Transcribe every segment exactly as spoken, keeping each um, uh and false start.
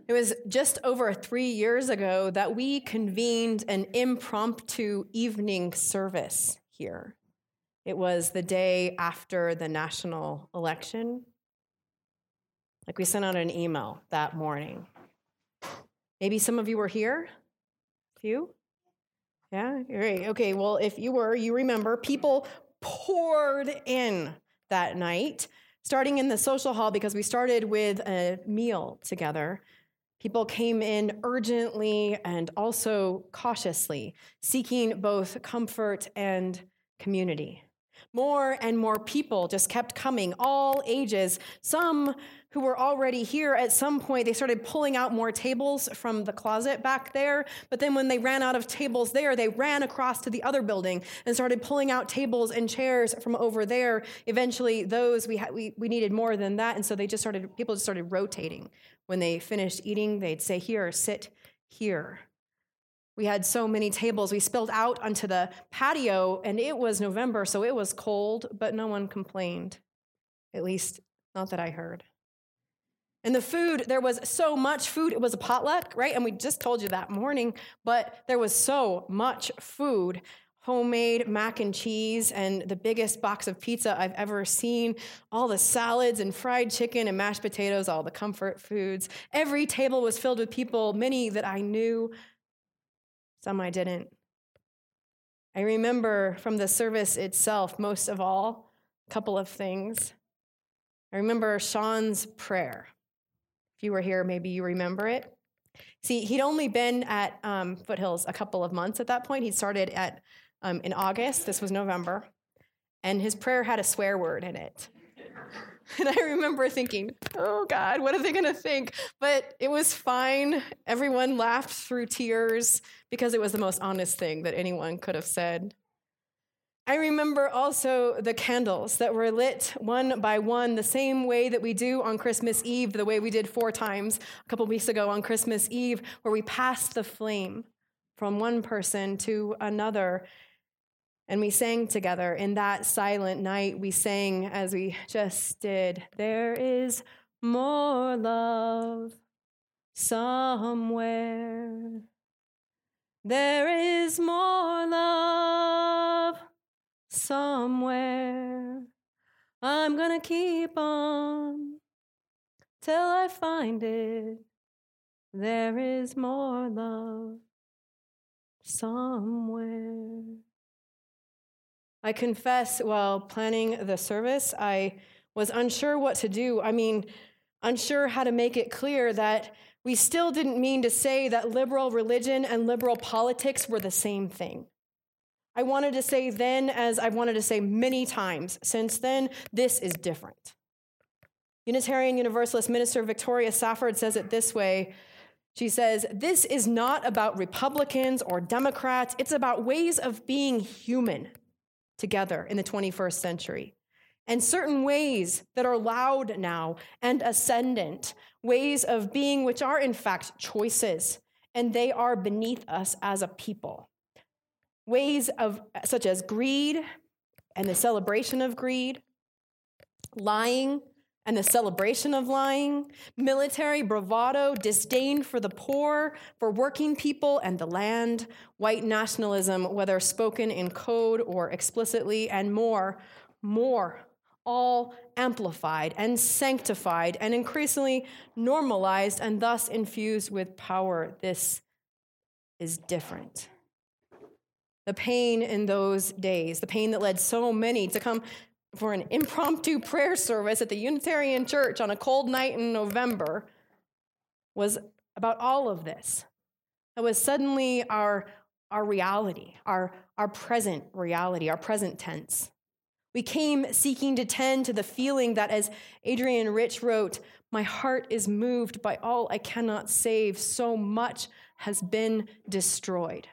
It was just over three years ago that we convened an impromptu evening service here. It was the day after the national election. Like we sent out an email that morning. Maybe some of you were here? A few? Yeah, great. Okay, well, if you were, you remember, people poured in that night, starting in the social hall because we started with a meal together. People came in urgently and also cautiously, seeking both comfort and community. More and more people just kept coming, all ages. Some who were already here, at some point, they started pulling out more tables from the closet back there. But then when they ran out of tables there, they ran across to the other building and started pulling out tables and chairs from over there. Eventually, those, we, ha- we, we needed more than that. And so they just started, people just started rotating. When they finished eating, they'd say, here, sit here. We had so many tables. We spilled out onto the patio, and it was November, so it was cold, but no one complained. At least, not that I heard. And the food, there was so much food. It was a potluck, right? And we just told you that morning, but there was so much food. Homemade mac and cheese and the biggest box of pizza I've ever seen, all the salads and fried chicken and mashed potatoes, all the comfort foods. Every table was filled with people, many that I knew, some I didn't. I remember from the service itself, most of all, a couple of things. I remember Sean's prayer. If you were here, maybe you remember it. See, he'd only been at um, Foothills a couple of months at that point. He'd started at Um, in August, this was November, and his prayer had a swear word in it. And I remember thinking, oh God, what are they going to think? But it was fine. Everyone laughed through tears because it was the most honest thing that anyone could have said. I remember also the candles that were lit one by one, the same way that we do on Christmas Eve, the way we did four times a couple weeks ago on Christmas Eve, where we passed the flame from one person to another. And we sang together. In that silent night, we sang as we just did, there is more love somewhere. There is more love somewhere. I'm gonna keep on till I find it. There is more love somewhere. I confess, while planning the service, I was unsure what to do. I mean, unsure how to make it clear that we still didn't mean to say that liberal religion and liberal politics were the same thing. I wanted to say then, as I've wanted to say many times since then, this is different. Unitarian Universalist minister Victoria Safford says it this way. She says, this is not about Republicans or Democrats. It's about ways of being human together in the twenty-first century. And certain ways that are loud now and ascendant, ways of being which are in fact choices, and they are beneath us as a people. Ways of such as greed and the celebration of greed, lying and the celebration of lying, military bravado, disdain for the poor, for working people and the land, white nationalism, whether spoken in code or explicitly, and more, more, all amplified and sanctified and increasingly normalized and thus infused with power. This is different. The pain in those days, the pain that led so many to come for an impromptu prayer service at the Unitarian Church on a cold night in November, was about all of this. It was suddenly our, our reality, our, our present reality, our present tense. We came seeking to tend to the feeling that, as Adrienne Rich wrote, my heart is moved by all I cannot save. So much has been destroyed.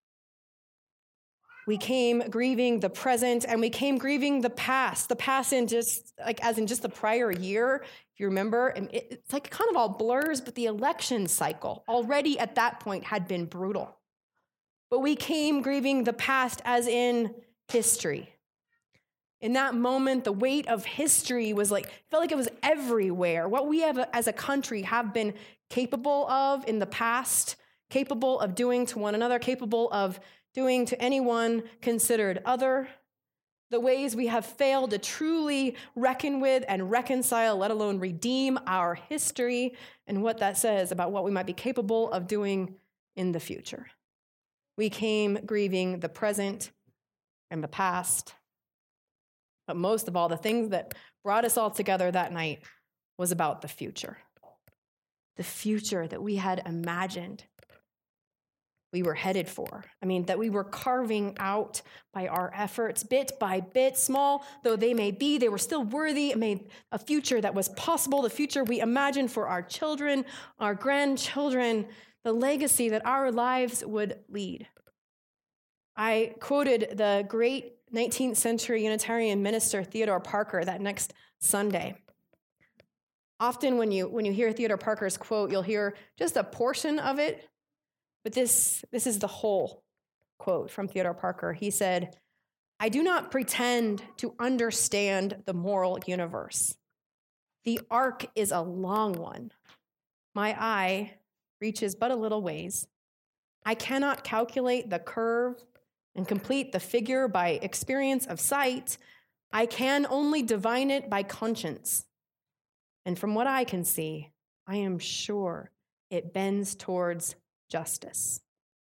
We came grieving the present, and we came grieving the past. The past in just, like, as in just the prior year, if you remember, it's like kind of all blurs, but the election cycle already at that point had been brutal. But we came grieving the past as in history. In that moment, the weight of history was like, felt like it was everywhere. What we have as a country have been capable of in the past, capable of doing to one another, capable of doing to anyone considered other, the ways we have failed to truly reckon with and reconcile, let alone redeem our history, and what that says about what we might be capable of doing in the future. We came grieving the present and the past. But most of all, the things that brought us all together that night was about the future. The future that we had imagined we were headed for. I mean, that we were carving out by our efforts, bit by bit, small though they may be, they were still worthy. It made a future that was possible, the future we imagined for our children, our grandchildren, the legacy that our lives would lead. I quoted the great nineteenth century Unitarian minister Theodore Parker that next Sunday. Often when you when you hear Theodore Parker's quote, you'll hear just a portion of it, but this, this is the whole quote from Theodore Parker. He said, "I do not pretend to understand the moral universe. The arc is a long one. My eye reaches but a little ways. I cannot calculate the curve and complete the figure by experience of sight. I can only divine it by conscience. And from what I can see, I am sure it bends towards justice."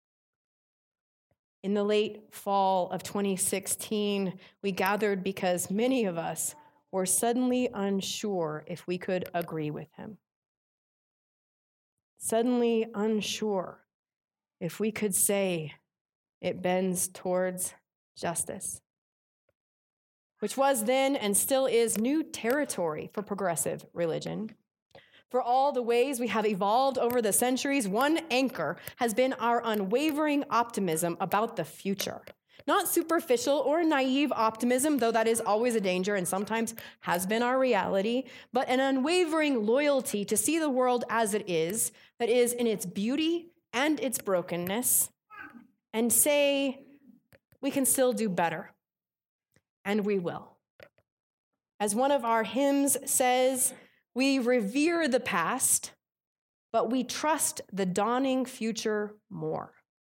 In the late fall of twenty sixteen, we gathered because many of us were suddenly unsure if we could agree with him. Suddenly unsure if we could say, it bends towards justice, which was then and still is new territory for progressive religion. For all the ways we have evolved over the centuries, one anchor has been our unwavering optimism about the future. Not superficial or naive optimism, though that is always a danger and sometimes has been our reality, but an unwavering loyalty to see the world as it is, that is in its beauty and its brokenness, and say, we can still do better, and we will. As one of our hymns says, we revere the past, but we trust the dawning future more.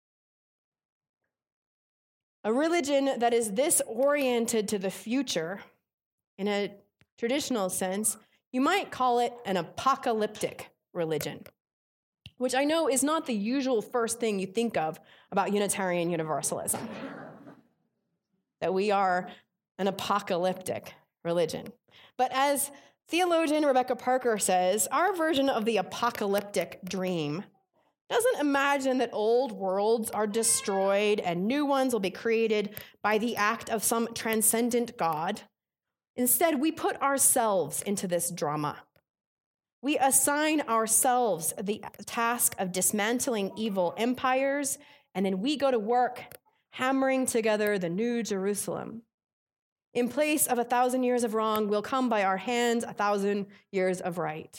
A religion that is this oriented to the future, in a traditional sense, you might call it an apocalyptic religion, which I know is not the usual first thing you think of about Unitarian Universalism, that we are an apocalyptic religion. But as theologian Rebecca Parker says, our version of the apocalyptic dream doesn't imagine that old worlds are destroyed and new ones will be created by the act of some transcendent God. Instead, we put ourselves into this drama. We assign ourselves the task of dismantling evil empires, and then we go to work hammering together the new Jerusalem. In place of a thousand years of wrong, will come by our hands a thousand years of right.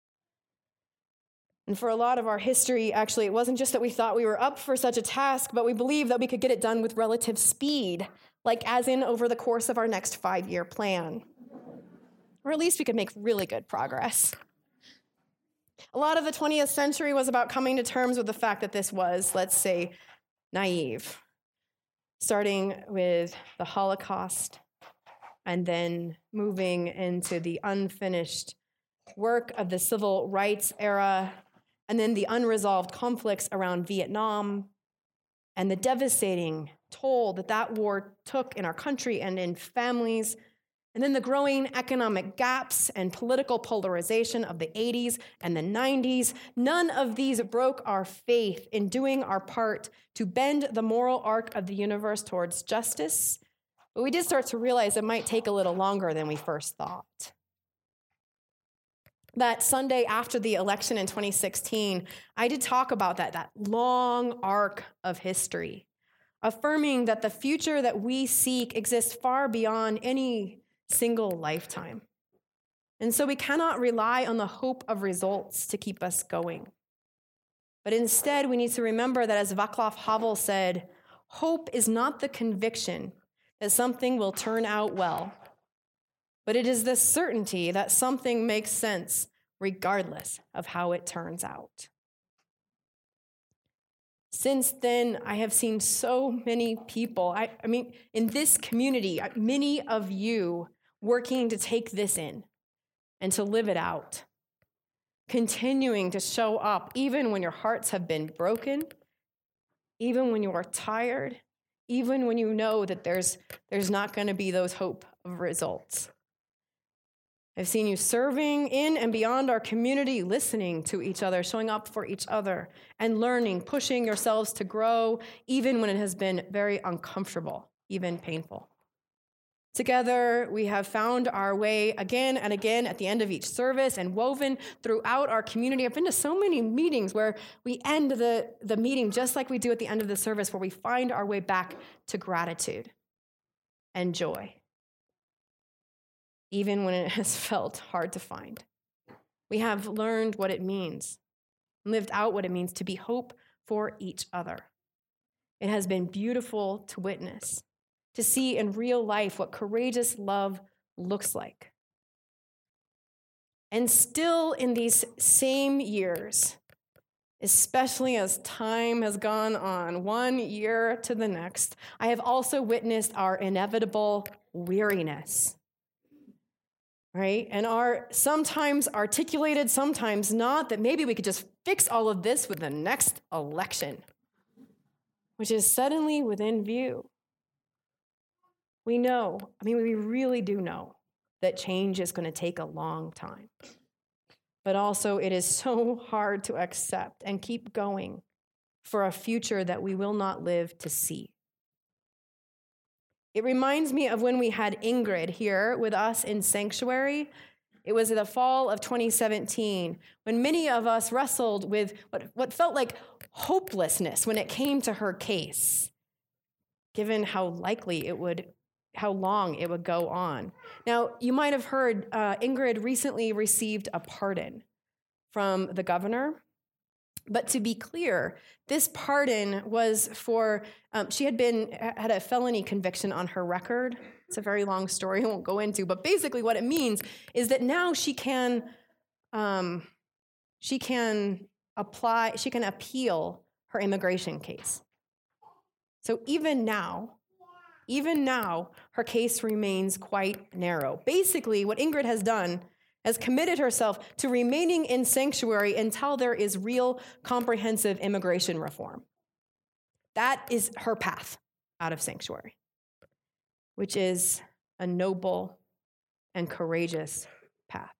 And for a lot of our history, actually, it wasn't just that we thought we were up for such a task, but we believed that we could get it done with relative speed, like as in over the course of our next five-year plan. Or at least we could make really good progress. A lot of the twentieth century was about coming to terms with the fact that this was, let's say, naive, starting with the Holocaust and then moving into the unfinished work of the civil rights era, and then the unresolved conflicts around Vietnam, and the devastating toll that that war took in our country and in families, and then the growing economic gaps and political polarization of the eighties and the nineties. None of these broke our faith in doing our part to bend the moral arc of the universe towards justice, but we did start to realize it might take a little longer than we first thought. That Sunday after the election in twenty sixteen, I did talk about that, that long arc of history, affirming that the future that we seek exists far beyond any single lifetime. And so we cannot rely on the hope of results to keep us going. But instead, we need to remember that, as Václav Havel said, hope is not the conviction that something will turn out well, but it is the certainty that something makes sense regardless of how it turns out. Since then, I have seen so many people, I, I mean, in this community, many of you working to take this in and to live it out, continuing to show up even when your hearts have been broken, even when you are tired, even when you know that there's, there's not going to be those hope of results. I've seen you serving in and beyond our community, listening to each other, showing up for each other, and learning, pushing yourselves to grow, even when it has been very uncomfortable, even painful. Together, we have found our way again and again at the end of each service and woven throughout our community. I've been to so many meetings where we end the, the meeting just like we do at the end of the service, where we find our way back to gratitude and joy, even when it has felt hard to find. We have learned what it means, lived out what it means to be hope for each other. It has been beautiful to witness, to see in real life what courageous love looks like. And still in these same years, especially as time has gone on, one year to the next, I have also witnessed our inevitable weariness. Right? And our sometimes articulated, sometimes not, that maybe we could just fix all of this with the next election, which is suddenly within view. We know, I mean, we really do know that change is going to take a long time. But also, it is so hard to accept and keep going for a future that we will not live to see. It reminds me of when we had Ingrid here with us in Sanctuary. It was in the fall of twenty seventeen, when many of us wrestled with what, what felt like hopelessness when it came to her case, given how likely it would, how long it would go on. Now, you might have heard uh, Ingrid recently received a pardon from the governor. But to be clear, this pardon was for, um, she had been, had a felony conviction on her record. It's a very long story I won't go into, but basically what it means is that now she can, um, she can apply, she can appeal her immigration case. So even now, even now, her case remains quite narrow. Basically, what Ingrid has done has committed herself to remaining in Sanctuary until there is real comprehensive immigration reform. That is her path out of Sanctuary, which is a noble and courageous path.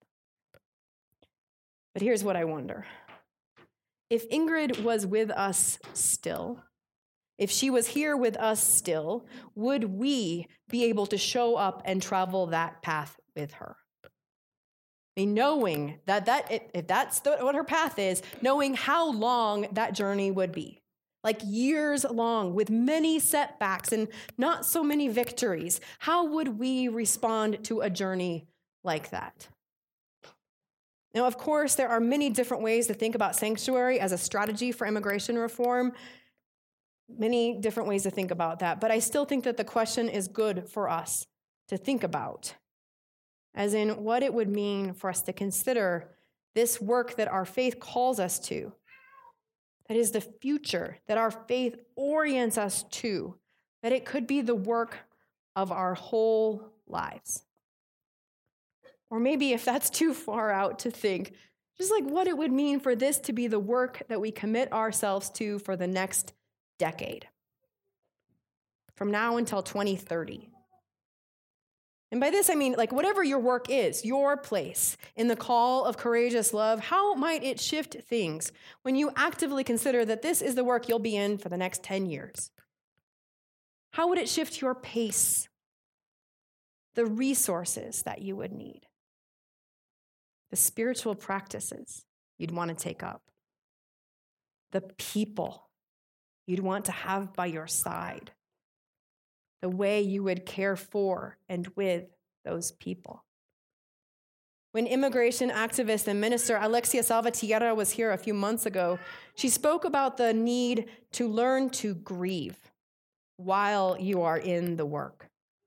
But here's what I wonder. If Ingrid was with us still, if she was here with us still, would we be able to show up and travel that path with her? Knowing that, that if that's the, what her path is, knowing how long that journey would be, like years long with many setbacks and not so many victories, how would we respond to a journey like that? Now, of course, there are many different ways to think about Sanctuary as a strategy for immigration reform, many different ways to think about that, but I still think that the question is good for us to think about, as in what it would mean for us to consider this work that our faith calls us to. That is the future that our faith orients us to, that it could be the work of our whole lives. Or maybe if that's too far out to think, just like what it would mean for this to be the work that we commit ourselves to for the next decade, from now until twenty thirty. And by this, I mean, like, whatever your work is, your place in the call of courageous love, how might it shift things when you actively consider that this is the work you'll be in for the next ten years? How would it shift your pace, the resources that you would need, the spiritual practices you'd want to take up, the people you'd want to have by your side, the way you would care for and with those people? When immigration activist and minister Alexia Salvatierra was here a few months ago, she spoke about the need to learn to grieve while you are in the work.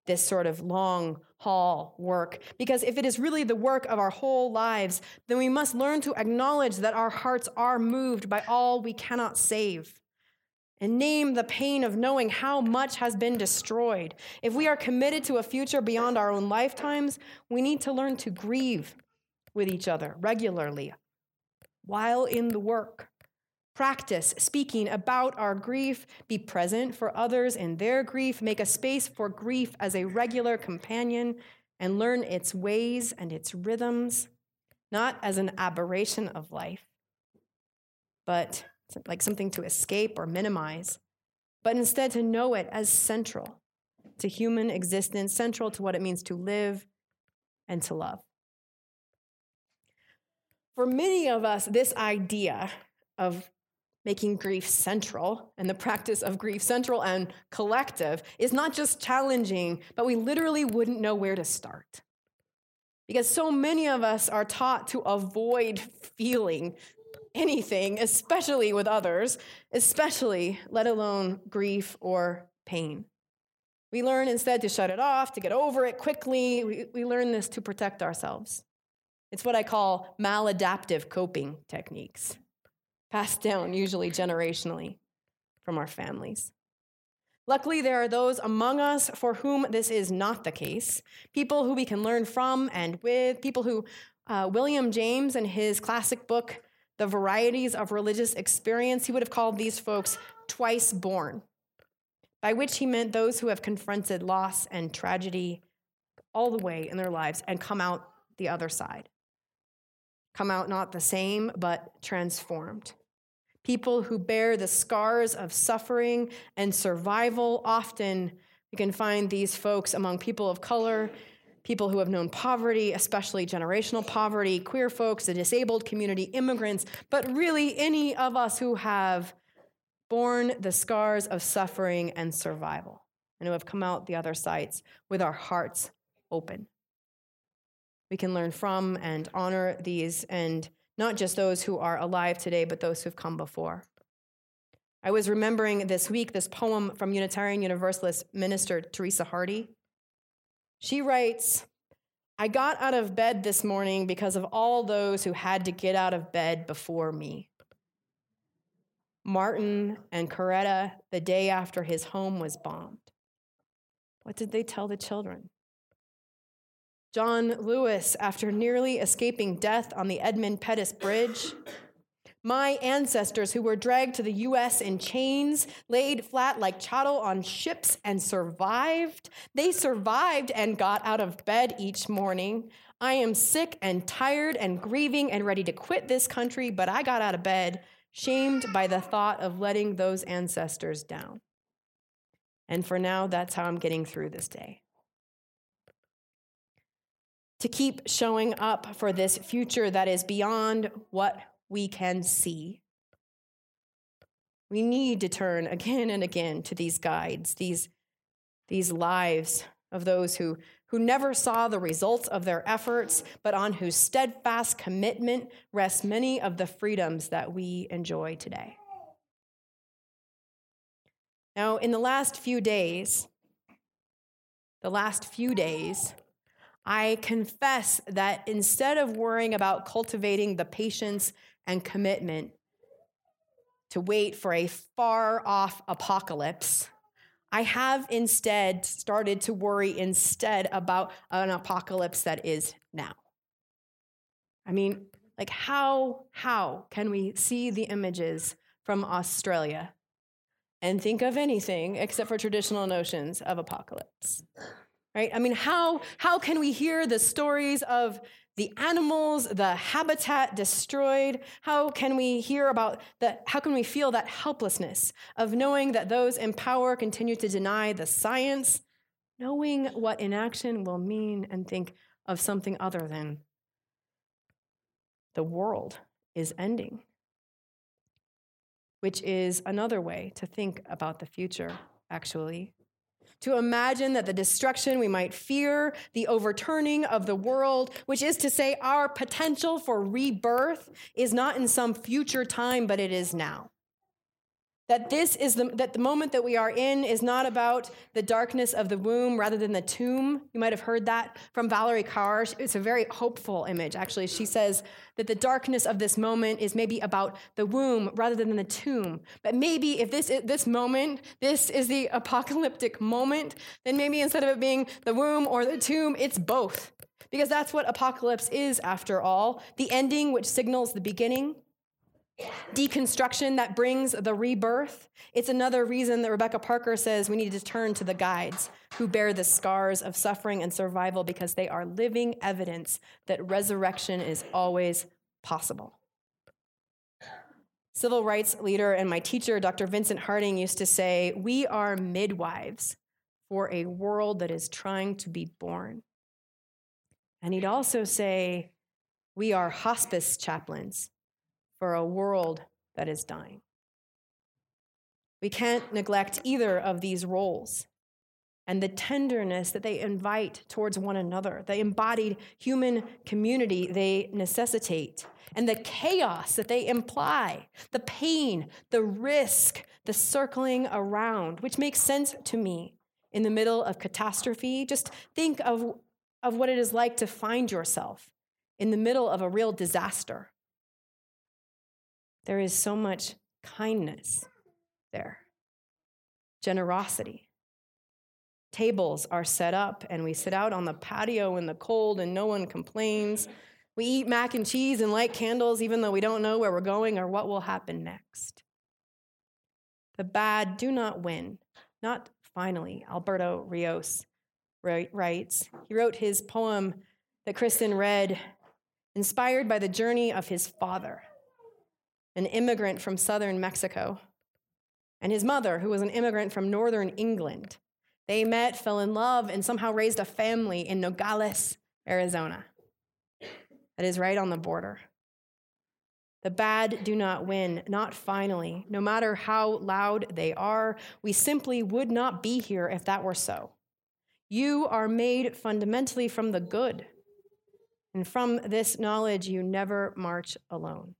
this sort of long haul work. Because if it is really the work of our whole lives, then we must learn to acknowledge that our hearts are moved by all we cannot save, and name the pain of knowing how much has been destroyed. If we are committed to a future beyond our own lifetimes, we need to learn to grieve with each other regularly while in the work. Practice speaking about our grief, be present for others in their grief, make a space for grief as a regular companion, and learn its ways and its rhythms, not as an aberration of life, but like something to escape or minimize, but instead to know it as central to human existence, central to what it means to live and to love. For many of us, this idea of making grief central and the practice of grief central and collective is not just challenging, but we literally wouldn't know where to start. Because so many of us are taught to avoid feeling anything, especially with others, especially, let alone grief or pain. We learn instead to shut it off, to get over it quickly. We, we learn this to protect ourselves. It's what I call maladaptive coping techniques, passed down usually generationally from our families. Luckily, there are those among us for whom this is not the case, people who we can learn from and with, people who uh, William James, in his classic book, The Varieties of Religious Experience, he would have called these folks twice born, by which he meant those who have confronted loss and tragedy all the way in their lives and come out the other side. Come out not the same, but transformed. People who bear the scars of suffering and survival. Often you can find these folks among people of color, people who have known poverty, especially generational poverty, queer folks, the disabled community, immigrants, but really any of us who have borne the scars of suffering and survival and who have come out the other sides with our hearts open. We can learn from and honor these, and not just those who are alive today, but those who've come before. I was remembering this week this poem from Unitarian Universalist minister Teresa Hardy. She writes, "I got out of bed this morning because of all those who had to get out of bed before me. Martin and Coretta, the day after his home was bombed. What did they tell the children? John Lewis, after nearly escaping death on the Edmund Pettus Bridge. My ancestors who were dragged to the U S in chains, laid flat like chattel on ships and survived. They survived and got out of bed each morning. I am sick and tired and grieving and ready to quit this country, but I got out of bed, shamed by the thought of letting those ancestors down. And for now, that's how I'm getting through this day." To keep showing up for this future that is beyond what we can see, we need to turn again and again to these guides, these, these lives of those who, who never saw the results of their efforts, but on whose steadfast commitment rest many of the freedoms that we enjoy today. Now, in the last few days, the last few days, I confess that instead of worrying about cultivating the patience and commitment to wait for a far-off apocalypse, I have instead started to worry instead about an apocalypse that is now. I mean, like how, how can we see the images from Australia and think of anything except for traditional notions of apocalypse? Right? I mean, how, how can we hear the stories of the animals, the habitat destroyed? How can we hear about that? How can we feel that helplessness of knowing that those in power continue to deny the science, knowing what inaction will mean, and think of something other than the world is ending, which is another way to think about the future, actually. To imagine that the destruction we might fear, the overturning of the world, which is to say our potential for rebirth, is not in some future time, but it is now. That this is the, that the moment that we are in is not about the darkness of the womb rather than the tomb. You might have heard that from Valerie Carr. It's a very hopeful image, actually. She says that the darkness of this moment is maybe about the womb rather than the tomb. But maybe if this, this moment, this is the apocalyptic moment, then maybe instead of it being the womb or the tomb, it's both. Because that's what apocalypse is, after all. The ending, which signals the beginning. Deconstruction that brings the rebirth. It's another reason that Rebecca Parker says we need to turn to the guides who bear the scars of suffering and survival because they are living evidence that resurrection is always possible. Civil rights leader and my teacher, Doctor Vincent Harding, used to say, we are midwives for a world that is trying to be born. And he'd also say, we are hospice chaplains for a world that is dying. We can't neglect either of these roles and the tenderness that they invite towards one another, the embodied human community they necessitate, and the chaos that they imply, the pain, the risk, the circling around, which makes sense to me in the middle of catastrophe. Just think of, of what it is like to find yourself in the middle of a real disaster. There is so much kindness there, generosity. Tables are set up and we sit out on the patio in the cold and no one complains. We eat mac and cheese and light candles even though we don't know where we're going or what will happen next. The bad do not win, not finally, Alberto Rios writes. He wrote his poem that Kristen read, inspired by the journey of his father, an immigrant from southern Mexico, and his mother, who was an immigrant from northern England. They met, fell in love, and somehow raised a family in Nogales, Arizona. That is right on the border. The bad do not win, not finally. No matter how loud they are, we simply would not be here if that were so. You are made fundamentally from the good, and from this knowledge you never march alone.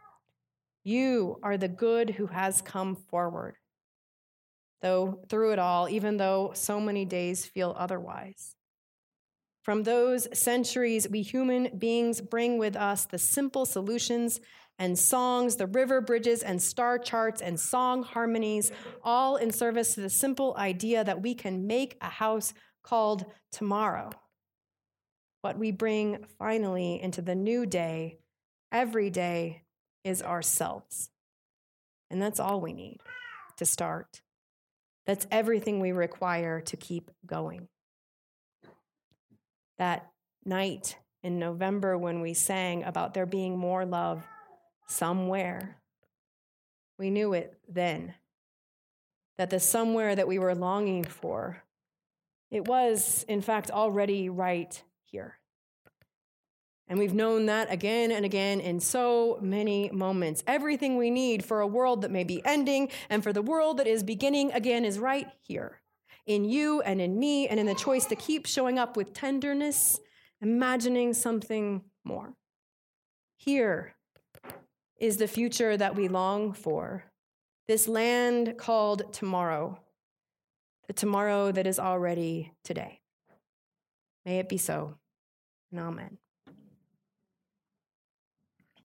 You are the good who has come forward, though through it all, even though so many days feel otherwise. From those centuries, we human beings bring with us the simple solutions and songs, the river bridges and star charts and song harmonies, all in service to the simple idea that we can make a house called tomorrow. What we bring finally into the new day, every day, is ourselves. And that's all we need to start. That's everything we require to keep going. That night in November when we sang about there being more love somewhere, we knew it then, that the somewhere that we were longing for, it was, in fact, already right here. And we've known that again and again in so many moments. Everything we need for a world that may be ending and for the world that is beginning again is right here, in you and in me, and in the choice to keep showing up with tenderness, imagining something more. Here is the future that we long for, this land called tomorrow, the tomorrow that is already today. May it be so, and amen.